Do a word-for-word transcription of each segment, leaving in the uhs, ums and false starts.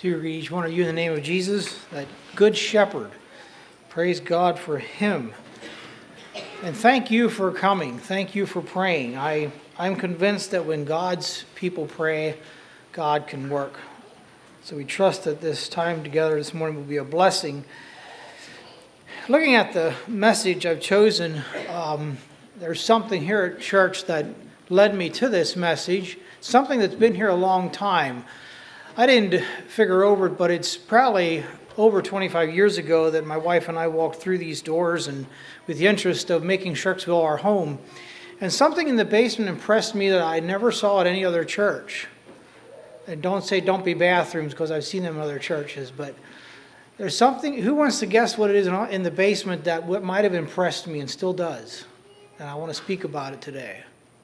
To each one of you in the name of Jesus, that good shepherd. Praise God for him. And thank you for coming. Thank you for praying. I, I'm convinced that when God's people pray, God can work. So we trust that this time together this morning will be a blessing. Looking at the message I've chosen, um, there's something here at church that led me to this message, something that's been here a long time. I didn't figure over it, but it's probably over twenty-five years ago that my wife and I walked through these doors and with the interest of making Sharksville our home. And something in the basement impressed me that I never saw at any other church. And don't say don't be bathrooms, because I've seen them in other churches, but there's something, who wants to guess what it is in the basement that what might have impressed me and still does? And I want to speak about it today.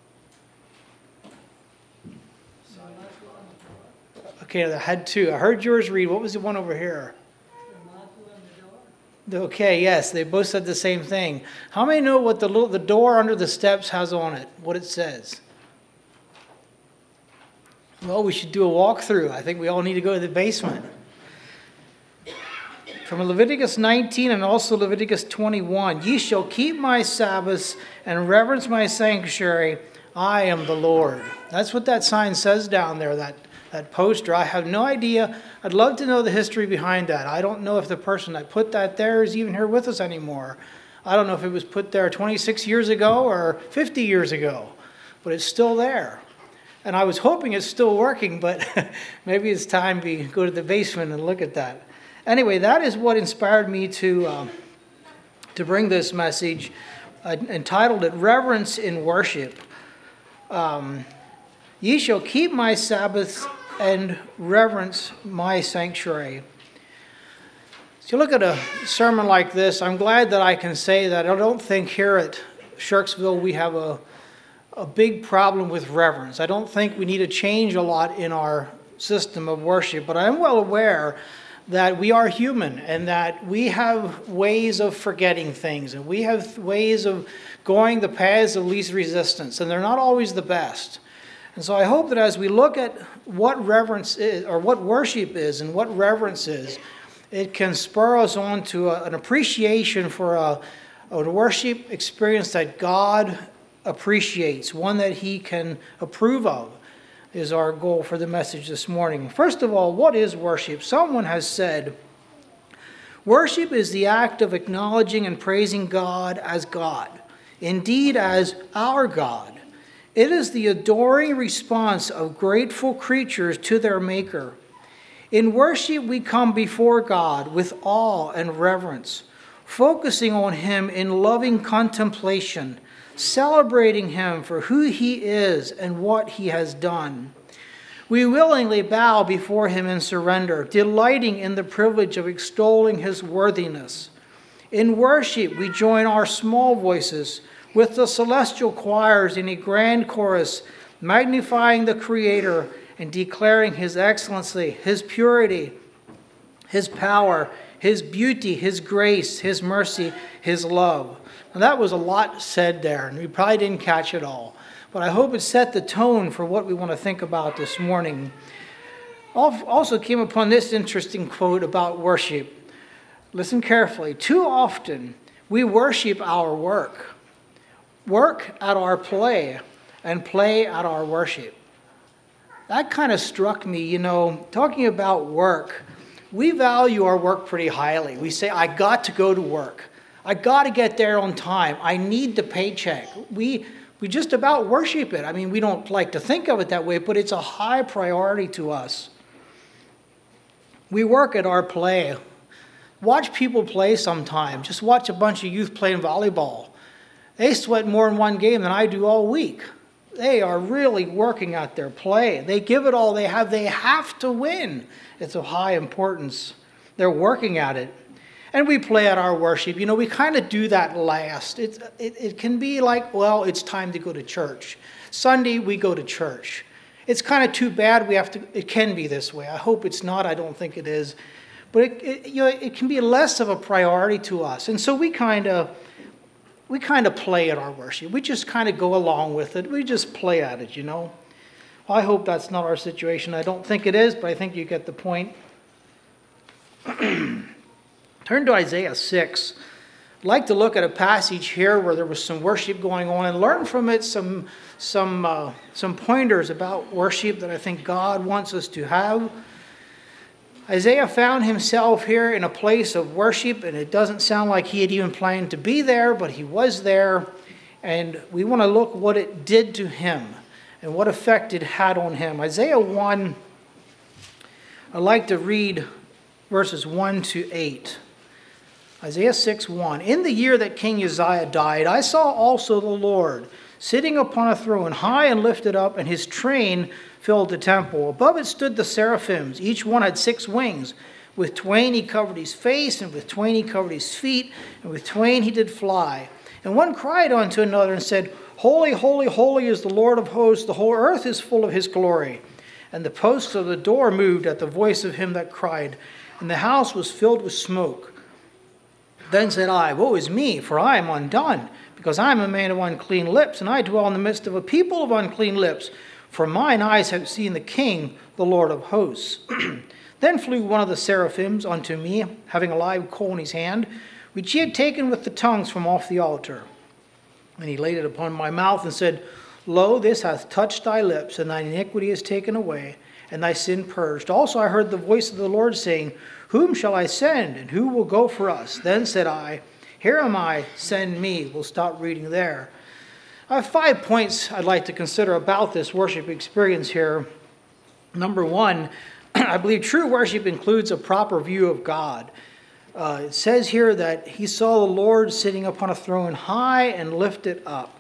Okay, I had two. I heard yours read. What was the one over here? Okay, yes, they both said the same thing. How many know what the little, the door under the steps has on it, what it says? Well, we should do a walkthrough. I think we all need to go to the basement. From Leviticus nineteen and also Leviticus twenty-one, ye shall keep my Sabbaths and reverence my sanctuary. I am the Lord. That's what that sign says down there, that That poster. I have no idea. I'd love to know the history behind that. I don't know if the person that put that there is even here with us anymore. I don't know if it was put there twenty-six years ago or fifty years ago, but it's still there. And I was hoping it's still working, but maybe it's time we go to the basement and look at that. Anyway, that is what inspired me to, um, to bring this message. I entitled it, Reverence in Worship. Um, Ye shall keep my Sabbaths and reverence my sanctuary. So you look at a sermon like this, I'm glad that I can say that I don't think here at Sharksville we have a, a big problem with reverence. I don't think we need to change a lot in our system of worship, but I'm well aware that we are human and that we have ways of forgetting things and we have ways of going the paths of least resistance, and they're not always the best. And so I hope that as we look at what reverence is, or what worship is, and what reverence is, it can spur us on to a, an appreciation for a, a worship experience that God appreciates, one that He can approve of, is our goal for the message this morning. First of all, what is worship? Someone has said, worship is the act of acknowledging and praising God as God, indeed as our God. It is the adoring response of grateful creatures to their Maker. In worship, we come before God with awe and reverence, focusing on Him in loving contemplation, celebrating Him for who He is and what He has done. We willingly bow before Him in surrender, delighting in the privilege of extolling His worthiness. In worship, we join our small voices with the celestial choirs in a grand chorus, magnifying the Creator and declaring His excellency, His purity, His power, His beauty, His grace, His mercy, His love. Now that was a lot said there, and we probably didn't catch it all. But I hope it set the tone for what we want to think about this morning. Also came upon this interesting quote about worship. Listen carefully. Too often we worship our work. Work at our play, and play at our worship. That kind of struck me, you know, talking about work. We value our work pretty highly. We say, I got to go to work. I got to get there on time. I need the paycheck. We we just about worship it. I mean, we don't like to think of it that way, but it's a high priority to us. We work at our play. Watch people play sometime. Just watch a bunch of youth playing volleyball. They sweat more in one game than I do all week. They are really working at their play. They give it all they have. They have to win. It's of high importance. They're working at it. And we play at our worship. You know, we kind of do that last. It's, it, it can be like, well, it's time to go to church. Sunday, we go to church. It's kind of too bad we have to, it can be this way. I hope it's not. I don't think it is. But it, it, you know, it can be less of a priority to us. And so we kind of, We kind of play at our worship. We just kind of go along with it. We just play at it, you know. I hope that's not our situation. I don't think it is, but I think you get the point. Turn to Isaiah six. I'd like to look at a passage here where there was some worship going on and learn from it some, some, uh, some pointers about worship that I think God wants us to have. Isaiah found himself here in a place of worship, and it doesn't sound like he had even planned to be there, but he was there. And we want to look what it did to him and what effect it had on him. Isaiah one, I'd like to read verses one to eight. Isaiah six one. In the year that King Uzziah died, I saw also the Lord sitting upon a throne, high and lifted up, and his train filled the temple. Above it stood the seraphims. Each one had six wings. With twain he covered his face, and with twain he covered his feet, and with twain he did fly. And one cried unto another and said, Holy, holy, holy is the Lord of hosts. The whole earth is full of his glory. And the posts of the door moved at the voice of him that cried, and the house was filled with smoke. Then said I, Woe is me, for I am undone, because I am a man of unclean lips, and I dwell in the midst of a people of unclean lips. For mine eyes have seen the King, the Lord of hosts. Then flew one of the seraphims unto me, having a live coal in his hand, which he had taken with the tongues from off the altar. And he laid it upon my mouth, and said, Lo, this hath touched thy lips, and thine iniquity is taken away, and thy sin purged. Also I heard the voice of the Lord saying, Whom shall I send, and who will go for us? Then said I, Here am I, send me. We'll stop reading there. I have five points I'd like to consider about this worship experience here. Number one, I believe true worship includes a proper view of God. Uh, it says here that he saw the Lord sitting upon a throne high and lifted up.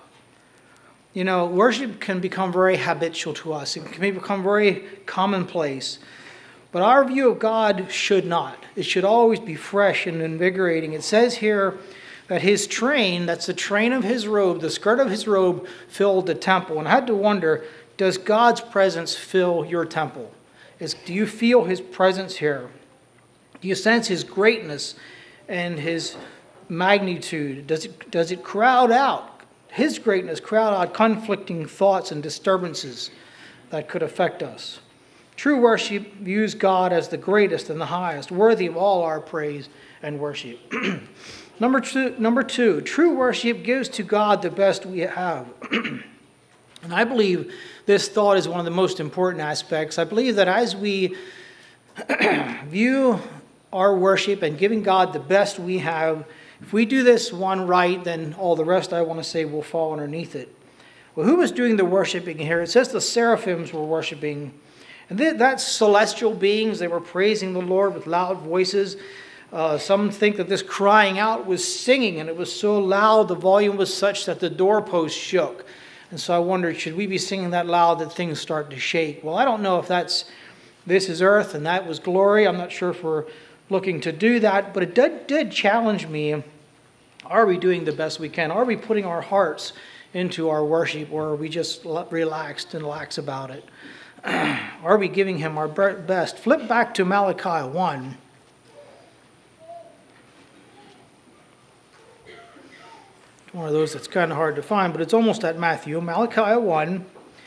You know, worship can become very habitual to us. It can become very commonplace. But our view of God should not. It should always be fresh and invigorating. It says here that his train, that's the train of his robe, the skirt of his robe, filled the temple. And I had to wonder, does God's presence fill your temple? Is, do you feel his presence here? Do you sense his greatness and his magnitude? Does it, does it crowd out, his greatness crowd out conflicting thoughts and disturbances that could affect us? True worship views God as the greatest and the highest, worthy of all our praise and worship. Number two, number two, true worship gives to God the best we have. And I believe this thought is one of the most important aspects. I believe that as we view our worship and giving God the best we have, if we do this one right, then all the rest I want to say will fall underneath it. Well, who was doing the worshiping here? It says the seraphims were worshiping. And that's celestial beings. They were praising the Lord with loud voices. Uh, some think that this crying out was singing, and it was so loud, the volume was such that the doorpost shook. And so I wondered, should we be singing that loud that things start to shake? Well, I don't know if that's, this is earth and that was glory. I'm not sure if we're looking to do that, but it did, did challenge me. Are we doing the best we can? Are we putting our hearts into our worship, or are we just relaxed and lax about it? Are we giving him our best? Flip back to Malachi one. It's one of those that's kind of hard to find, but it's almost at Matthew. Malachi one.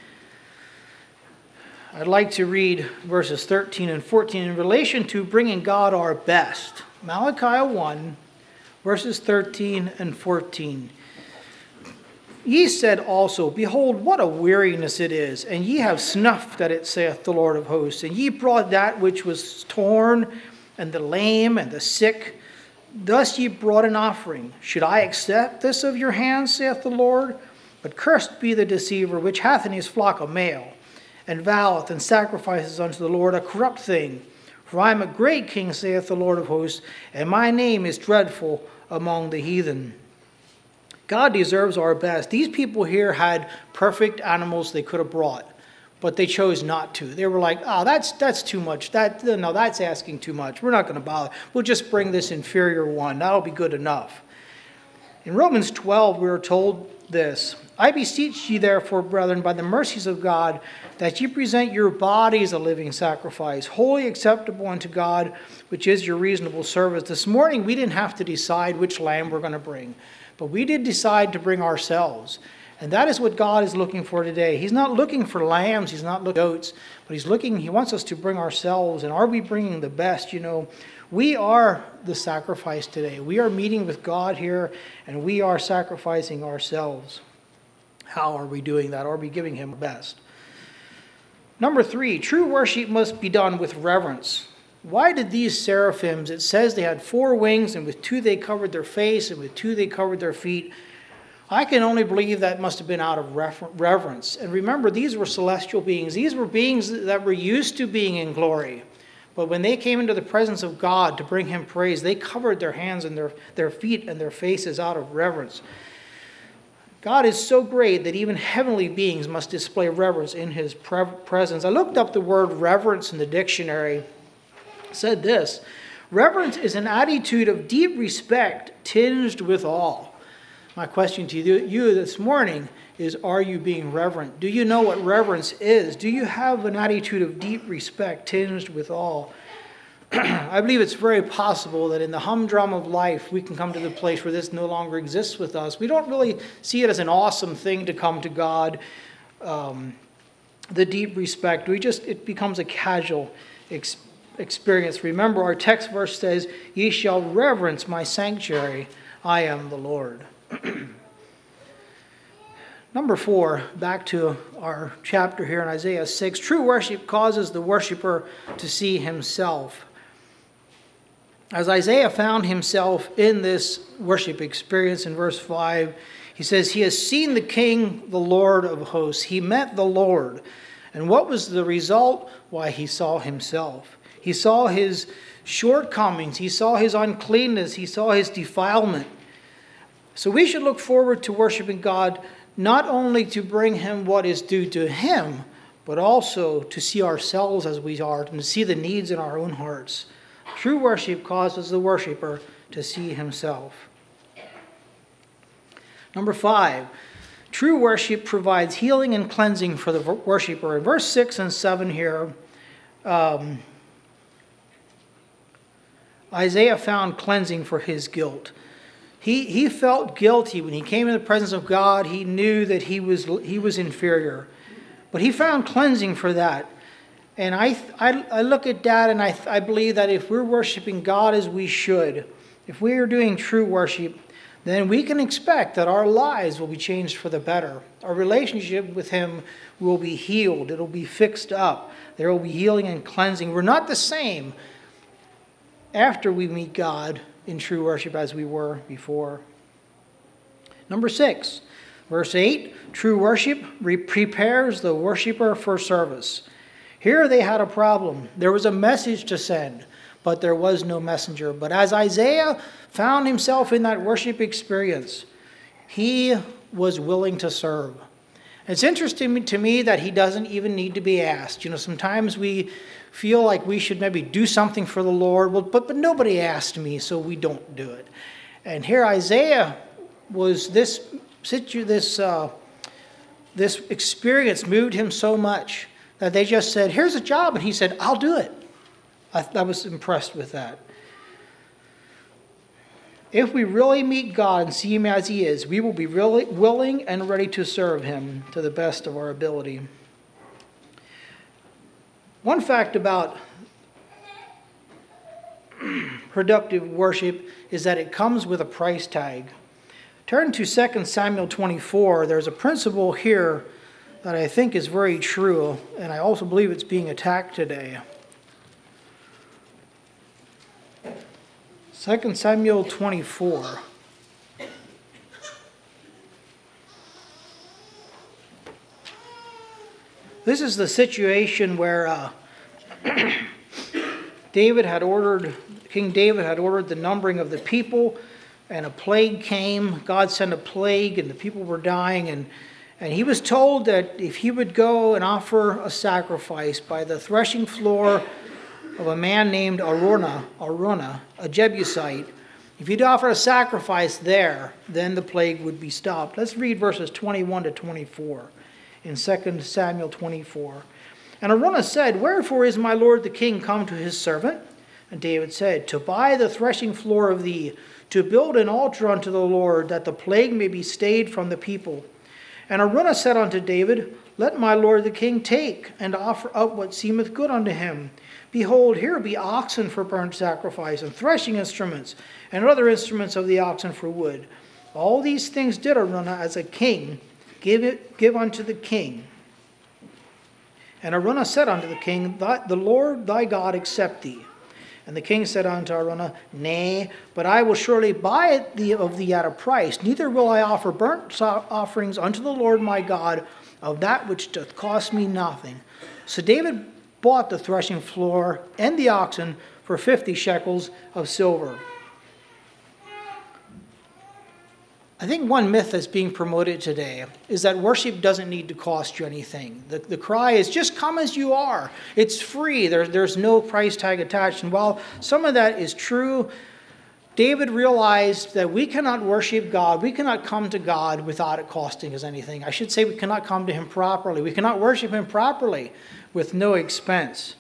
I'd like to read verses thirteen and fourteen in relation to bringing God our best. Malachi one, verses thirteen and fourteen. Ye said also, Behold, what a weariness it is, and ye have snuffed at it, saith the Lord of hosts. And ye brought that which was torn, and the lame, and the sick. Thus ye brought an offering. Should I accept this of your hands, saith the Lord? But cursed be the deceiver, which hath in his flock a male, and voweth and sacrifices unto the Lord a corrupt thing. For I am a great king, saith the Lord of hosts, and my name is dreadful among the heathen. God deserves our best. These people here had perfect animals they could have brought, but they chose not to. They were like, oh, that's that's too much. That no, that's asking too much. We're not going to bother. We'll just bring this inferior one. That'll be good enough. In Romans twelve, we are told this. I beseech ye therefore, brethren, by the mercies of God, that ye present your bodies a living sacrifice, wholly acceptable unto God, which is your reasonable service. This morning, we didn't have to decide which lamb we're going to bring, but we did decide to bring ourselves. And that is what God is looking for today. He's not looking for lambs, he's not looking for goats, but he's looking, he wants us to bring ourselves. And are we bringing the best? You know, we are the sacrifice today. We are meeting with God here, and we are sacrificing ourselves. How are we doing that? Are we giving him the best? Number three, true worship must be done with reverence. Why did these seraphims, it says they had four wings, and with two they covered their face, and with two they covered their feet. I can only believe that must have been out of reverence. And remember, these were celestial beings. These were beings that were used to being in glory. But when they came into the presence of God to bring him praise, they covered their hands and their, their feet and their faces out of reverence. God is so great that even heavenly beings must display reverence in his pre- presence. I looked up the word reverence in the dictionary. It said this: reverence is an attitude of deep respect tinged with awe. My question to you this morning is, are you being reverent? Do you know what reverence is? Do you have an attitude of deep respect tinged with awe? I believe it's very possible that in the humdrum of life, we can come to the place where this no longer exists with us. We don't really see it as an awesome thing to come to God, um, the deep respect. We just, it becomes a casual ex- experience. Remember, our text verse says, "Ye shall reverence my sanctuary. I am the Lord." Number four, back to our chapter here in Isaiah six. True worship causes the worshiper to see himself. As Isaiah found himself in this worship experience in verse five, he says, he has seen the King, the Lord of hosts. He met the Lord. And what was the result? Why, he saw himself. He saw his shortcomings. He saw his uncleanness. He saw his defilement. So we should look forward to worshiping God, not only to bring him what is due to him, but also to see ourselves as we are and to see the needs in our own hearts. True worship causes the worshiper to see himself. Number five, true worship provides healing and cleansing for the worshiper. In verse six and seven here, um, Isaiah found cleansing for his guilt. He he felt guilty when he came in the presence of God. He knew that he was he was inferior, but he found cleansing for that. And I I, I look at that, and I I believe that if we're worshiping God as we should, if we are doing true worship, then we can expect that our lives will be changed for the better. Our relationship with him will be healed. It'll be fixed up. There will be healing and cleansing. We're not the same after we meet God in true worship as we were before. Number six, verse eight, true worship re- prepares the worshiper for service. Here they had a problem. There was a message to send, but there was no messenger. But as Isaiah found himself in that worship experience, he was willing to serve. It's interesting to me that he doesn't even need to be asked. You know, sometimes we feel like we should maybe do something for the Lord, well, but, but nobody asked me, so we don't do it. And here Isaiah was, this situ, this uh, this experience moved him so much that they just said, here's a job, and he said, I'll do it. I, I was impressed with that. If we really meet God and see him as he is, we will be really willing and ready to serve him to the best of our ability. One fact about productive worship is that it comes with a price tag. Turn to Second Samuel twenty-four. There's a principle here that I think is very true, and I also believe it's being attacked today. Second Samuel twenty-four. This is the situation where uh, David had ordered, King David had ordered the numbering of the people, and a plague came. God sent a plague, and the people were dying, and, and he was told that if he would go and offer a sacrifice by the threshing floor of a man named Araunah, Araunah, a Jebusite, if he'd offer a sacrifice there, then the plague would be stopped. Let's read verses twenty-one to twenty-four. In Second Samuel twenty-four. And Araunah said, wherefore is my lord the king come to his servant? And David said, to buy the threshing floor of thee, to build an altar unto the Lord, that the plague may be stayed from the people. And Araunah said unto David, Let my lord the king take, and offer up what seemeth good unto him. Behold, here be oxen for burnt sacrifice, and threshing instruments, and other instruments of the oxen for wood. All these things did Araunah as a king give it give unto the king. And Araunah said unto the king, The Lord thy God accept thee. And the king said unto Araunah, Nay, but I will surely buy it thee of thee at a price. Neither will I offer burnt offerings unto the Lord my God of that which doth cost me nothing. So David bought the threshing floor and the oxen for fifty shekels of silver. I think one myth that's being promoted today is that worship doesn't need to cost you anything. The, the cry is, just come as you are. It's free. There, there's no price tag attached. And while some of that is true, David realized that we cannot worship God. We cannot come to God without it costing us anything. I should say we cannot come to him properly. We cannot worship him properly with no expense.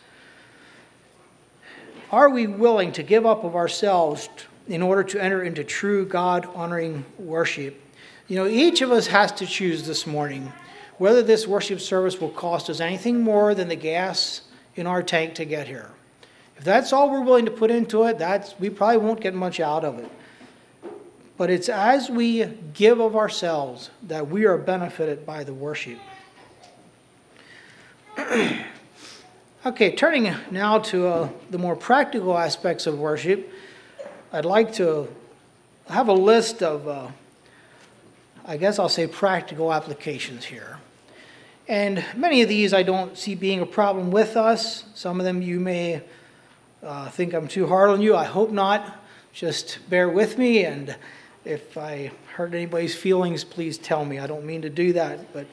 Are we willing to give up of ourselves in order to enter into true God-honoring worship? You know, each of us has to choose this morning whether this worship service will cost us anything more than the gas in our tank to get here. If that's all we're willing to put into it, that's we probably won't get much out of it. But it's as we give of ourselves that we are benefited by the worship. Okay, turning now to uh, the more practical aspects of worship, I'd like to have a list of, uh, I guess I'll say, practical applications here. And many of these I don't see being a problem with us. Some of them you may uh, think I'm too hard on you. I hope not. Just bear with me, and if I hurt anybody's feelings, please tell me. I don't mean to do that. But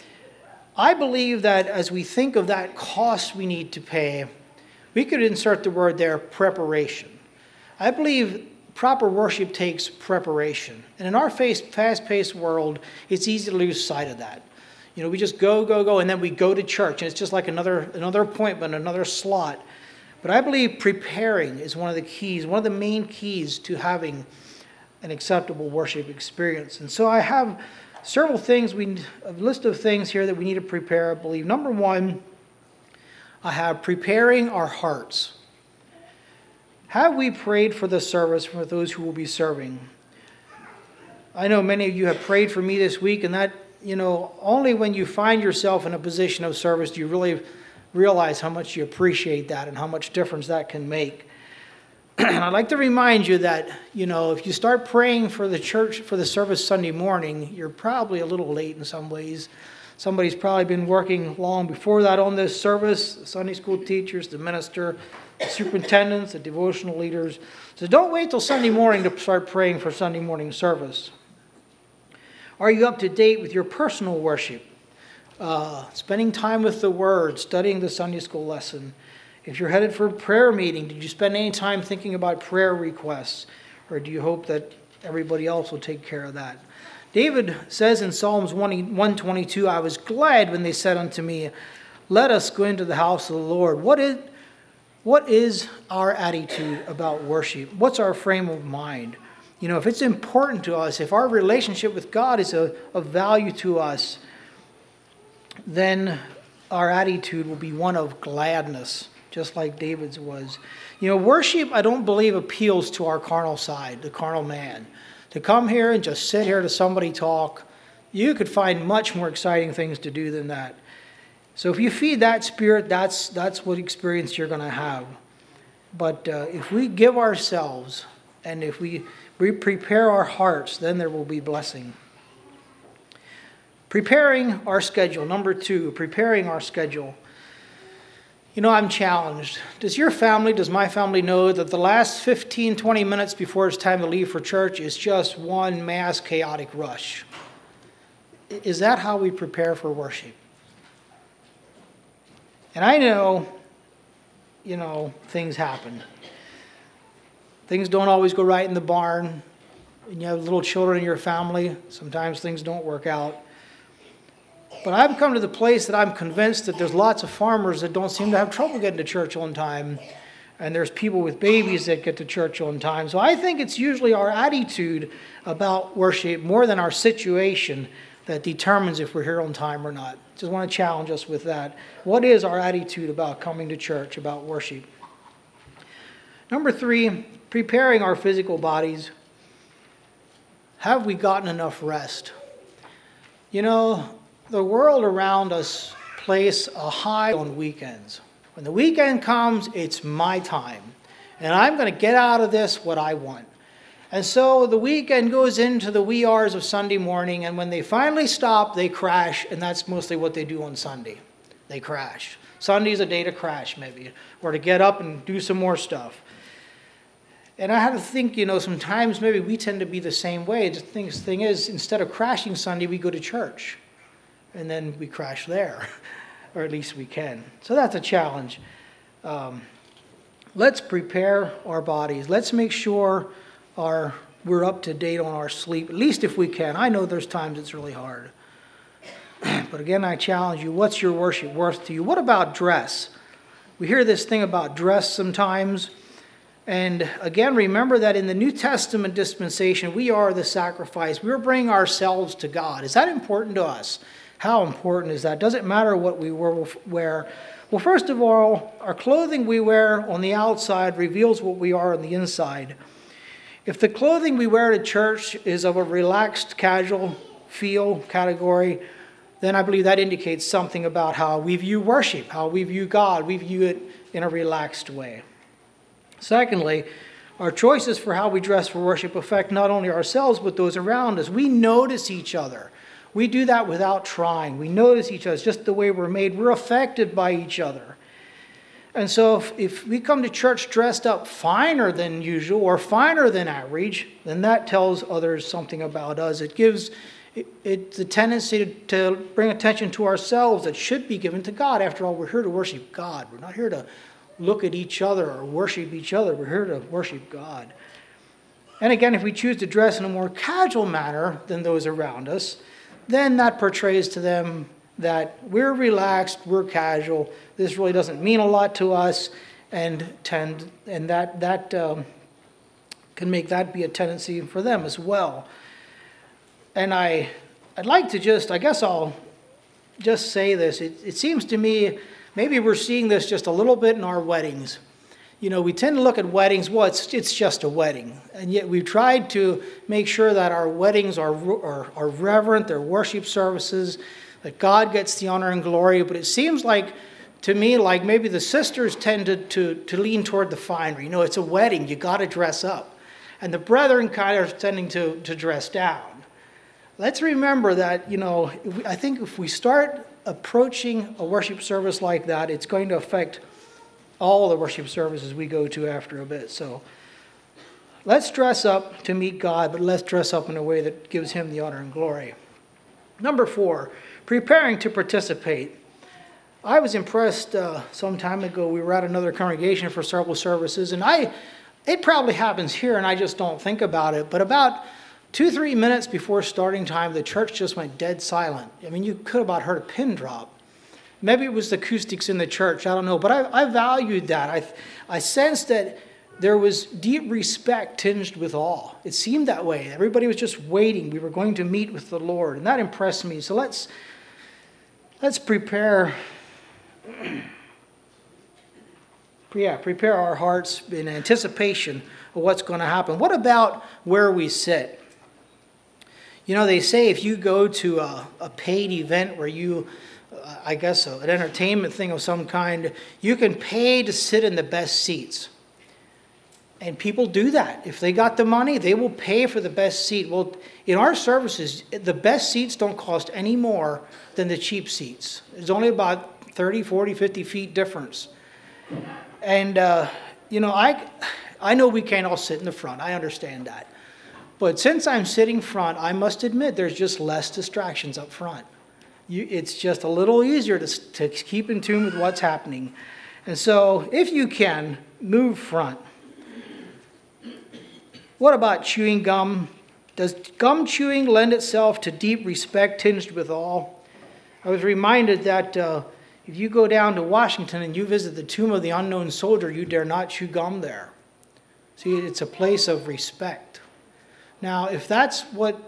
I believe that as we think of that cost we need to pay, we could insert the word there, preparation. I believe proper worship takes preparation. And in our fast-paced world, it's easy to lose sight of that. You know, we just go, go, go, and then we go to church, and it's just like another, another appointment, another slot. But I believe preparing is one of the keys, one of the main keys to having an acceptable worship experience. And so I have several things, we a list of things here that we need to prepare, I believe. Number one, I have preparing our hearts. Have we prayed for the service for those who will be serving? I know many of you have prayed for me this week, and that, you know, only when you find yourself in a position of service do you really realize how much you appreciate that and how much difference that can make. And I'd like to remind you that, you know, if you start praying for the church, for the service Sunday morning, you're probably a little late in some ways. Somebody's probably been working long before that on this service, the Sunday school teachers, the minister, the superintendents, the devotional leaders. So don't wait till Sunday morning to start praying for Sunday morning service. Are you up to date with your personal worship? Uh, spending time with the Word, studying the Sunday school lesson. If you're headed for a prayer meeting, did you spend any time thinking about prayer requests? Or do you hope that everybody else will take care of that? David says in Psalms one twenty-two, I was glad when they said unto me, let us go into the house of the Lord. What is, what is our attitude about worship? What's our frame of mind? You know, if it's important to us, if our relationship with God is a, of value to us, then our attitude will be one of gladness, just like David's was. You know, worship, I don't believe, appeals to our carnal side, the carnal man. To come here and just sit here to somebody talk, you could find much more exciting things to do than that. So if you feed that spirit, that's that's what experience you're going to have. But uh, if we give ourselves and if we, we prepare our hearts, then there will be blessing. Preparing our schedule. Number two, preparing our schedule. You know, I'm challenged. Does your family, does my family know that the last fifteen, twenty minutes before it's time to leave for church is just one mass chaotic rush? Is that how we prepare for worship? And I know, you know, things happen. Things don't always go right in the barn. When you have little children in your family, sometimes things don't work out. But I've come to the place that I'm convinced that there's lots of farmers that don't seem to have trouble getting to church on time. And there's people with babies that get to church on time. So I think it's usually our attitude about worship more than our situation that determines if we're here on time or not. Just want to challenge us with that. What is our attitude about coming to church, about worship? Number three, preparing our physical bodies. Have we gotten enough rest? You know, the world around us place a high on weekends. When the weekend comes, it's my time. And I'm going to get out of this what I want. And so the weekend goes into the wee hours of Sunday morning, and when they finally stop, they crash, and that's mostly what they do on Sunday. They crash. Sunday's a day to crash, maybe, or to get up and do some more stuff. And I have to think, you know, sometimes maybe we tend to be the same way. The thing, the thing is, instead of crashing Sunday, we go to church, and then we crash there, or at least we can. So that's a challenge. Um, let's prepare our bodies. Let's make sure Our, we're up to date on our sleep, at least if we can. I know there's times it's really hard. But again, I challenge you, what's your worship worth to you? What about dress? We hear this thing about dress sometimes. And again, remember that in the New Testament dispensation, we are the sacrifice. We're bringing ourselves to God. Is that important to us? How important is that? Does it matter what we wear? Well, first of all, our clothing we wear on the outside reveals what we are on the inside. If the clothing we wear to church is of a relaxed, casual feel category, then I believe that indicates something about how we view worship, how we view God. We view it in a relaxed way. Secondly, our choices for how we dress for worship affect not only ourselves, but those around us. We notice each other. We do that without trying. We notice each other. It's just the way we're made. We're affected by each other. And so if, if we come to church dressed up finer than usual or finer than average, then that tells others something about us. It gives it, it the tendency to, to bring attention to ourselves that should be given to God. After all, we're here to worship God. We're not here to look at each other or worship each other. We're here to worship God. And again, if we choose to dress in a more casual manner than those around us, then that portrays to them that we're relaxed, we're casual, this really doesn't mean a lot to us, and tend and that that um, can make that be a tendency for them as well. And I, I'd like to just, I guess I'll just say this. It, it seems to me maybe we're seeing this just a little bit in our weddings. You know, we tend to look at weddings, well, it's, it's just a wedding. And yet we've tried to make sure that our weddings are, are, are reverent, they're worship services, that God gets the honor and glory. But it seems like, to me, like maybe the sisters tend to, to, to lean toward the finery. You know, it's a wedding, you got to dress up. And the brethren kind of are tending to, to dress down. Let's remember that, you know, I think if we start approaching a worship service like that, it's going to affect all the worship services we go to after a bit. So let's dress up to meet God, but let's dress up in a way that gives him the honor and glory. Number four, preparing to participate. I was impressed uh, some time ago. We were at another congregation for several services, and I, it probably happens here, and I just don't think about it, but about two, three minutes before starting time, the church just went dead silent. I mean, you could have about heard a pin drop. Maybe it was the acoustics in the church, I don't know, but I, I valued that. I, I sensed that there was deep respect tinged with awe. It seemed that way. Everybody was just waiting. We were going to meet with the Lord, and that impressed me. So let's let's prepare, yeah, prepare our hearts in anticipation of what's going to happen. What about where we sit? You know, they say if you go to a, a paid event where you, uh, I guess uh, an entertainment thing of some kind, you can pay to sit in the best seats. And people do that. If they got the money, they will pay for the best seat. Well, in our services, the best seats don't cost any more than the cheap seats. There's only about thirty, forty, fifty feet difference. And, uh, you know, I, I know we can't all sit in the front. I understand that. But since I'm sitting front, I must admit there's just less distractions up front. You, it's just a little easier to, to keep in tune with what's happening. And so, if you can, move front. What about chewing gum? Does gum chewing lend itself to deep respect tinged with awe? I was reminded that uh, if you go down to Washington and you visit the tomb of the unknown soldier, you dare not chew gum there. See, it's a place of respect. Now, if that's what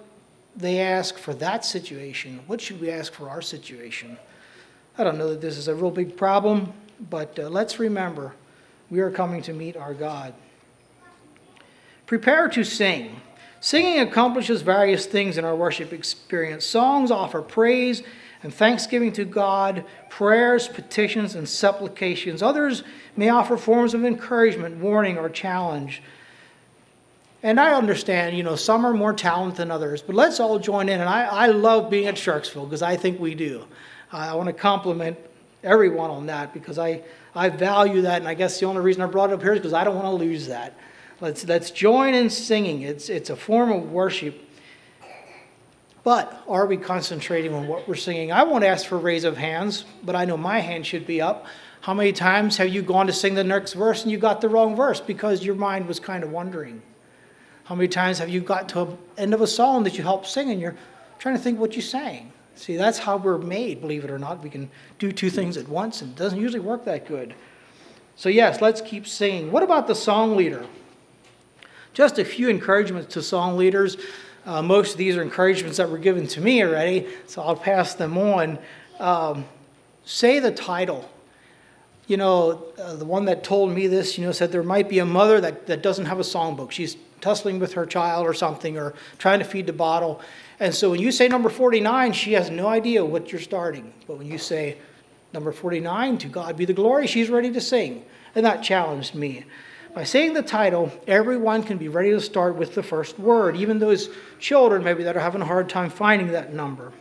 they ask for that situation, what should we ask for our situation? I don't know that this is a real big problem, but uh, let's remember we are coming to meet our God. Prepare to sing. Singing accomplishes various things in our worship experience. Songs offer praise and thanksgiving to God, prayers, petitions, and supplications. Others may offer forms of encouragement, warning, or challenge. And I understand, you know, some are more talented than others, but let's all join in. And I, I love being at Sharksville because I think we do. Uh, I want to compliment everyone on that because I, I value that, and I guess the only reason I brought it up here is because I don't want to lose that. Let's, let's join in singing. It's, it's a form of worship. But are we concentrating on what we're singing? I won't ask for a raise of hands, but I know my hand should be up. How many times have you gone to sing the next verse and you got the wrong verse because your mind was kind of wandering? How many times have you got to the end of a song that you helped sing and you're trying to think what you sang? See, that's how we're made, believe it or not. We can do two things at once, and it doesn't usually work that good. So yes, let's keep singing. What about the song leader? Just a few encouragements to song leaders. Uh, most of these are encouragements that were given to me already, so I'll pass them on. Um, say the title. You know, uh, the one that told me this, you know, said there might be a mother that, that doesn't have a songbook. She's tussling with her child or something, or trying to feed the bottle. And so when you say number forty-nine, she has no idea what you're starting. But when you say number forty-nine, to God be the glory, she's ready to sing. And that challenged me. By saying the title, everyone can be ready to start with the first word, even those children maybe that are having a hard time finding that number.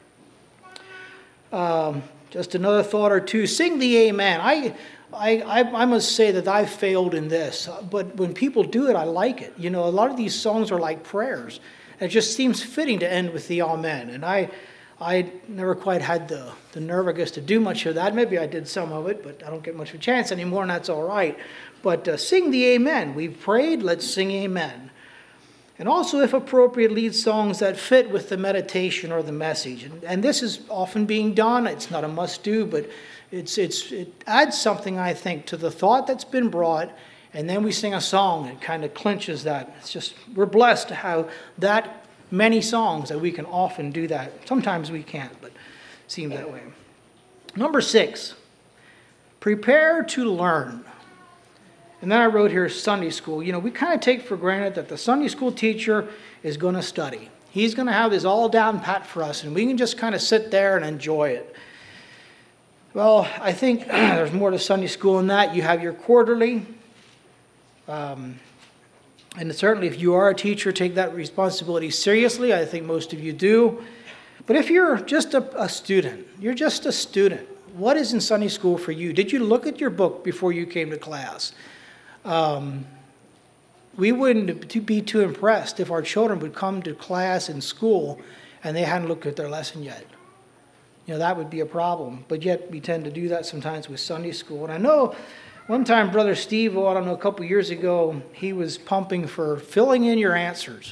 Um, just another thought or two. Sing the amen. I, I, I, I must say that I've failed in this, but when people do it, I like it. You know, a lot of these songs are like prayers. And it just seems fitting to end with the amen. And I I never quite had the, the nerve, I guess, to do much of that. Maybe I did some of it, but I don't get much of a chance anymore, and that's all right. But uh, sing the amen. We've prayed, let's sing amen. And also, if appropriate, lead songs that fit with the meditation or the message. And, and this is often being done. It's not a must-do, but it's it's it adds something, I think, to the thought that's been brought. And then we sing a song that kind of clinches that. It's just, we're blessed to have that many songs that we can often do that. Sometimes we can't, but it seems that way. Number six, prepare to learn. And then I wrote here Sunday school. You know, we kind of take for granted that the Sunday school teacher is going to study. He's going to have this all down pat for us, and we can just kind of sit there and enjoy it. Well, I think there's more to Sunday school than that. You have your quarterly. Um, and certainly if you are a teacher, take that responsibility seriously. I think most of you do. But if you're just a, a student, you're just a student, what is in Sunday school for you? Did you look at your book before you came to class? Um, we wouldn't be too impressed if our children would come to class in school and they hadn't looked at their lesson yet. You know, that would be a problem. But yet we tend to do that sometimes with Sunday school. And I know one time, Brother Steve, oh, I don't know, a couple years ago, he was pumping for filling in your answers.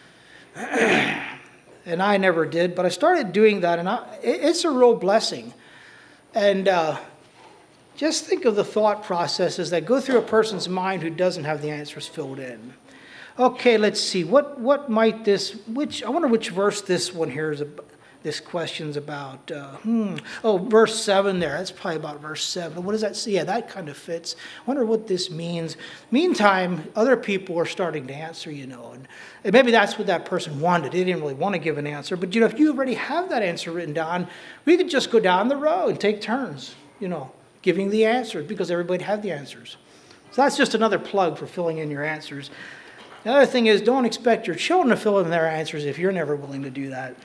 And I never did, but I started doing that, and I, it, it's a real blessing. And uh, just think of the thought processes that go through a person's mind who doesn't have the answers filled in. Okay, let's see. What what might this, which, I wonder which verse this one here is about. This question's about, uh, hmm, oh, verse seven there. That's probably about verse seven. What does that say? Yeah, that kind of fits. I wonder what this means. Meantime, other people are starting to answer, you know. And, and maybe that's what that person wanted. They didn't really want to give an answer. But, you know, if you already have that answer written down, we could just go down the road and take turns, you know, giving the answers because everybody had the answers. So that's just another plug for filling in your answers. The other thing is, don't expect your children to fill in their answers if you're never willing to do that.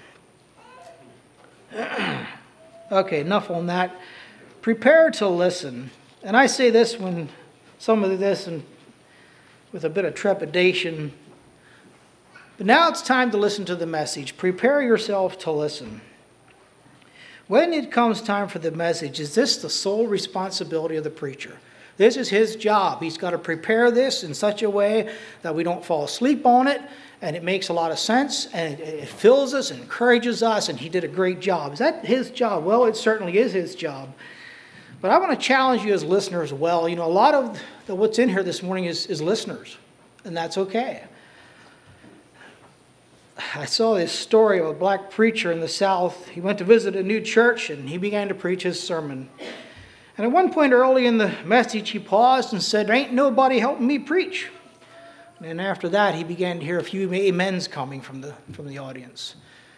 Okay, enough on that. Prepare to listen. And I say this when some of this and with a bit of trepidation. But now it's time to listen to the message. Prepare yourself to listen. When it comes time for the message, is this the sole responsibility of the preacher? This is his job. He's got to prepare this in such a way that we don't fall asleep on it, and it makes a lot of sense, and it, it fills us, and encourages us, and he did a great job. Is that his job? Well, it certainly is his job. But I want to challenge you as listeners as well. You know, a lot of the, what's in here this morning is, is listeners, and that's okay. I saw this story of a black preacher in the South. He went to visit a new church and he began to preach his sermon. And at one point early in the message, he paused and said, "There ain't nobody helping me preach." And after that, he began to hear a few amens coming from the, from the audience.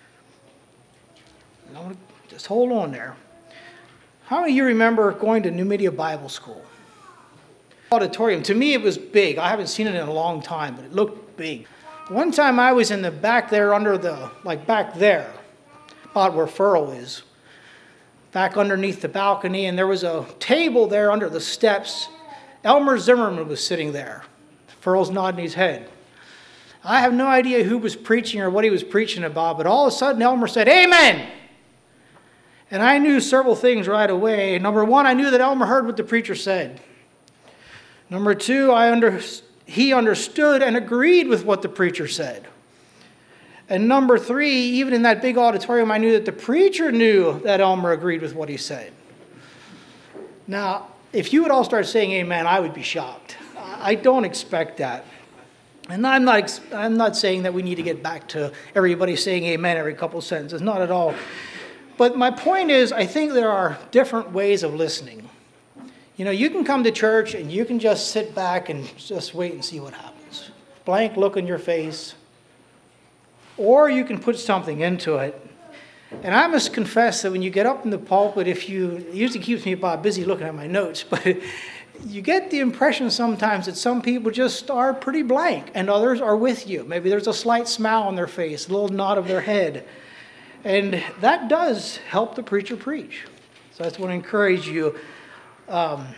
Now, just hold on there. How many of you remember going to Numidia Bible School? Auditorium. To me, it was big. I haven't seen it in a long time, but it looked big. One time I was in the back there under the, like back there, about where Furl is, back underneath the balcony, and there was a table there under the steps. Elmer Zimmerman was sitting there. Furl's nodding his head. I have no idea who was preaching or what he was preaching about, but all of a sudden Elmer said, "Amen!" And I knew several things right away. Number one, I knew that Elmer heard what the preacher said. Number two, I under, he understood and agreed with what the preacher said. And number three, even in that big auditorium, I knew that the preacher knew that Elmer agreed with what he said. Now, if you would all start saying amen, I would be shocked. I don't expect that. And I'm not, I'm not saying that we need to get back to everybody saying amen every couple sentences, not at all. But my point is, I think there are different ways of listening. You know, you can come to church and you can just sit back and just wait and see what happens. Blank look on your face. Or you can put something into it. And I must confess that when you get up in the pulpit, if you, it usually keeps me about busy looking at my notes, but you get the impression sometimes that some people just are pretty blank and others are with you. Maybe there's a slight smile on their face, a little nod of their head. And that does help the preacher preach. So I just want to encourage you. Um,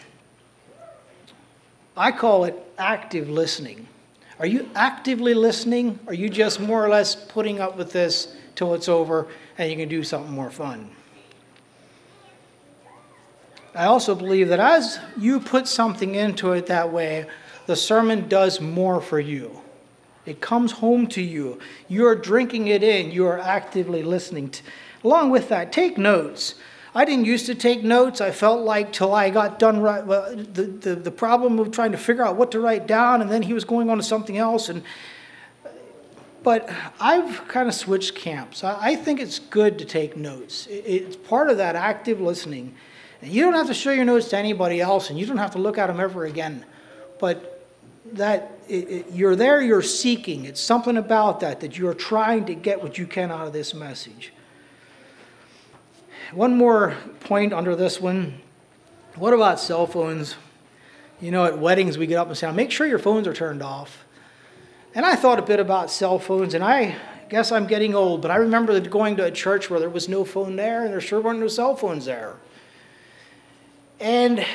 I call it active listening. Are you actively listening? Or are you just more or less putting up with this till it's over and you can do something more fun? I also believe that as you put something into it that way, the sermon does more for you. It comes home to you. You're drinking it in. You are actively listening. To, along with that, take notes. I didn't used to take notes. I felt like till I got done right, well, the, the, the problem of trying to figure out what to write down, and then he was going on to something else. And But I've kind of switched camps. I, I think it's good to take notes. It, it's part of that active listening. And you don't have to show your notes to anybody else, and you don't have to look at them ever again. But that it, it, you're there, you're seeking. It's something about that, that you're trying to get what you can out of this message. One more point under this one. What about cell phones? You know, at weddings we get up and say, make sure your phones are turned off. And I thought a bit about cell phones, and I guess I'm getting old, but I remember going to a church where there was no phone there, and there sure weren't no cell phones there. And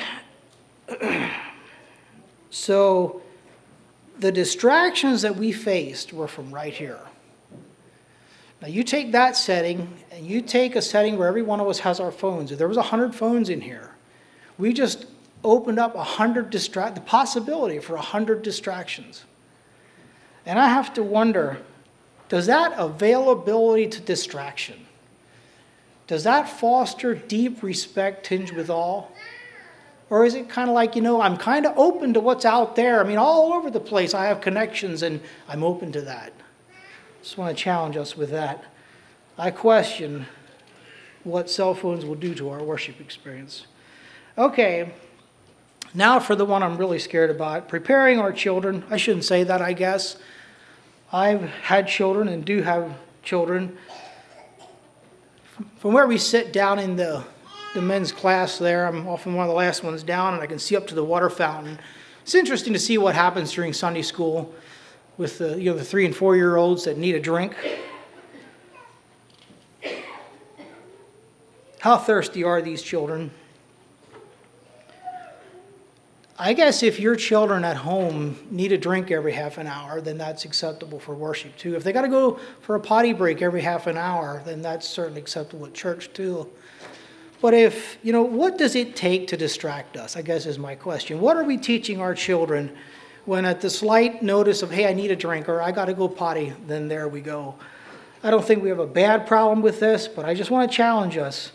so the distractions that we faced were from right here. Now you take that setting and you take a setting where every one of us has our phones. If there was a hundred phones in here, we just opened up a hundred distract the possibility for a hundred distractions. And I have to wonder, does that availability to distraction, does that foster deep respect tinged with awe? Or is it kind of like, you know, I'm kind of open to what's out there. I mean, all over the place I have connections and I'm open to that. Just want to challenge us with that. I question what cell phones will do to our worship experience. Okay, now for the one I'm really scared about, preparing our children. I shouldn't say that, I guess. I've had children and do have children. From where we sit down in the the men's class there, I'm often one of the last ones down, and I can see up to the water fountain. It's interesting to see what happens during Sunday school with the, you know, the three and four year olds that need a drink. How thirsty are these children? I guess if your children at home need a drink every half an hour, then that's acceptable for worship too. If they got to go for a potty break every half an hour, then that's certainly acceptable at church too. But if, you know, what does it take to distract us, I guess is my question. What are we teaching our children when at the slight notice of, hey, I need a drink or I got to go potty, then there we go. I don't think we have a bad problem with this, but I just want to challenge us.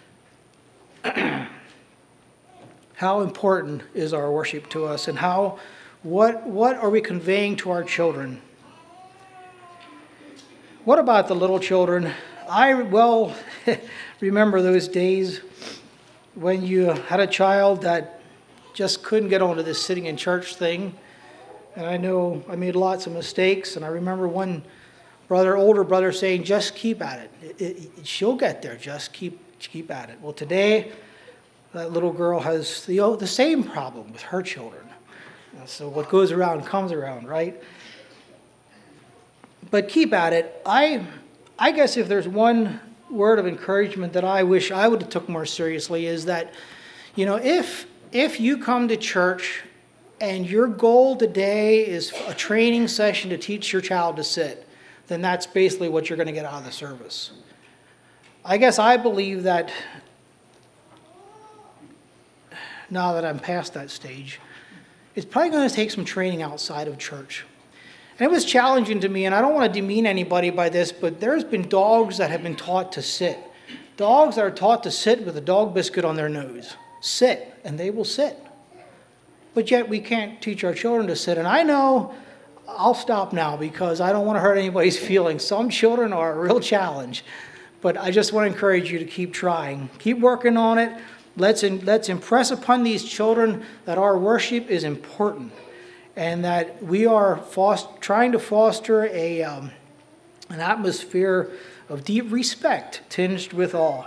How important is our worship to us, and how, what, what are we conveying to our children? What about the little children? I well remember those days when you had a child that just couldn't get onto this sitting in church thing. And I know I made lots of mistakes. And I remember one brother, older brother, saying, just keep at it. It, it, it she'll get there. Just keep keep at it. Well, today, that little girl has the, the same problem with her children. So what goes around comes around, right? But keep at it. I I guess if there's one word of encouragement that I wish I would have took more seriously is that, you know, if if you come to church and your goal today is a training session to teach your child to sit, then that's basically what you're going to get out of the service. I guess I believe that now that I'm past that stage, it's probably going to take some training outside of church. And it was challenging to me, and I don't want to demean anybody by this, but there's been dogs that have been taught to sit. Dogs that are taught to sit with a dog biscuit on their nose. Sit, and they will sit. But yet we can't teach our children to sit. And I know, I'll stop now because I don't want to hurt anybody's feelings. Some children are a real challenge. But I just want to encourage you to keep trying. Keep working on it. Let's, in, let's impress upon these children that our worship is important. And that we are foster, trying to foster a um, an atmosphere of deep respect tinged with awe.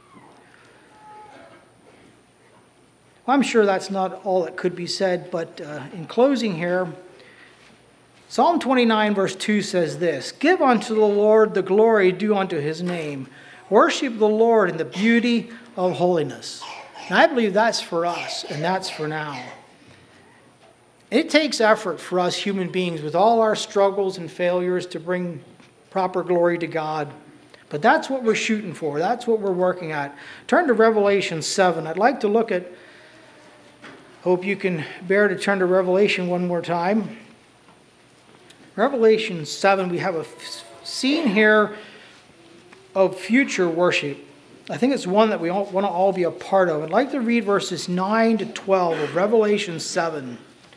Well, I'm sure that's not all that could be said, but uh, in closing here, Psalm twenty-nine verse two says this, "Give unto the Lord the glory due unto his name. Worship the Lord in the beauty of holiness." And I believe that's for us, and that's for now. It takes effort for us human beings with all our struggles and failures to bring proper glory to God. But that's what we're shooting for. That's what we're working at. Turn to Revelation seven. I'd like to look at, hope you can bear to turn to Revelation one more time. Revelation seven, we have a scene here of future worship. I think it's one that we all want to all be a part of. I'd like to read verses nine to twelve of Revelation seven.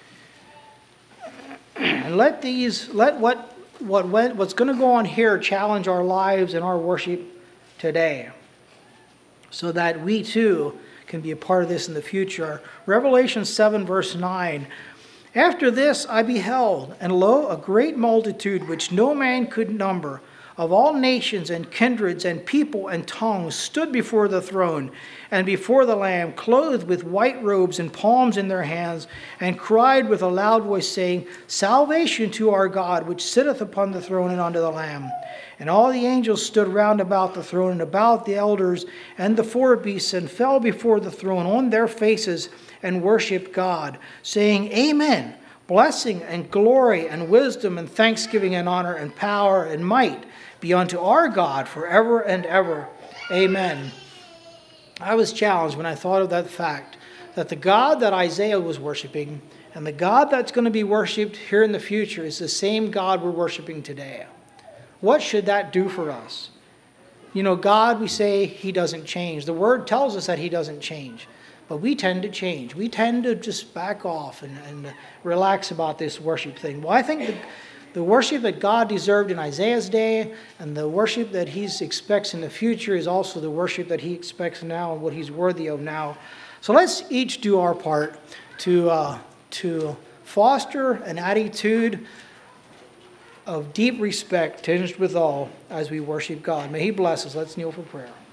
And let these, let what what went, what's going to go on here challenge our lives and our worship today, so that we too can be a part of this in the future. Revelation seven verse nine. "After this I beheld, and lo, a great multitude which no man could number, of all nations and kindreds and people and tongues, stood before the throne and before the Lamb, clothed with white robes and palms in their hands, and cried with a loud voice, saying, Salvation to our God, which sitteth upon the throne and unto the Lamb. And all the angels stood round about the throne and about the elders and the four beasts, and fell before the throne on their faces and worshipped God, saying, Amen. Blessing and glory and wisdom and thanksgiving and honor and power and might be unto our God forever and ever. Amen." I was challenged when I thought of that fact, that the God that Isaiah was worshiping and the God that's going to be worshipped here in the future is the same God we're worshiping today. What should that do for us? You know, God, we say he doesn't change. The word tells us that he doesn't change. But we tend to change. We tend to just back off and, and relax about this worship thing. Well, I think the, the worship that God deserved in Isaiah's day and the worship that he expects in the future is also the worship that he expects now and what he's worthy of now. So let's each do our part to, uh, to foster an attitude of deep respect tinged with awe as we worship God. May he bless us. Let's kneel for prayer.